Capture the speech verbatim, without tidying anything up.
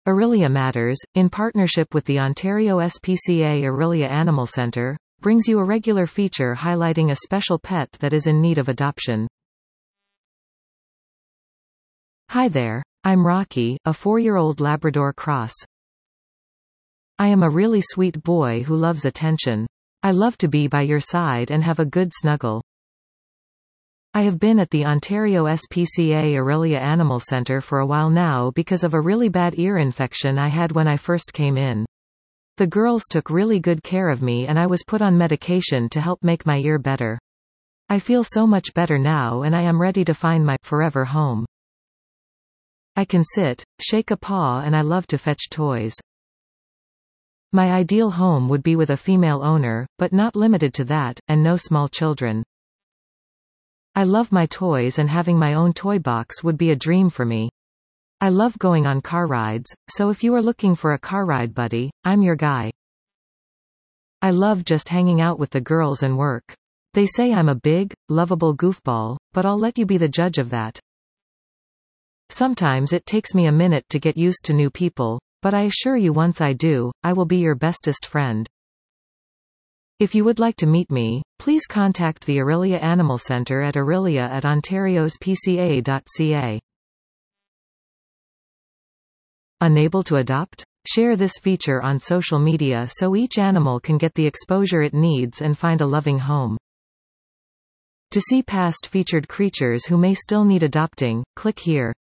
Aurelia Matters, in partnership with the Ontario S P C A Aurelia Animal Centre, brings you a regular feature highlighting a special pet that is in need of adoption. Hi there. I'm Rocky, a four-year-old Labrador cross. I am a really sweet boy who loves attention. I love to be by your side and have a good snuggle. I have been at the Ontario S P C A Aurelia Animal Centre for a while now because of a really bad ear infection I had when I first came in. The girls took really good care of me and I was put on medication to help make my ear better. I feel so much better now and I am ready to find my forever home. I can sit, shake a paw, and I love to fetch toys. My ideal home would be with a female owner, but not limited to that, and no small children. I love my toys and having my own toy box would be a dream for me. I love going on car rides, so if you are looking for a car ride buddy, I'm your guy. I love just hanging out with the girls and work. They say I'm a big, lovable goofball, but I'll let you be the judge of that. Sometimes it takes me a minute to get used to new people, but I assure you once I do, I will be your bestest friend. If you would like to meet me, please contact the Aurelia Animal Centre at aurelia at ontarios p c a dot c a. Unable to adopt? Share this feature on social media so each animal can get the exposure it needs and find a loving home. To see past featured creatures who may still need adopting, click here.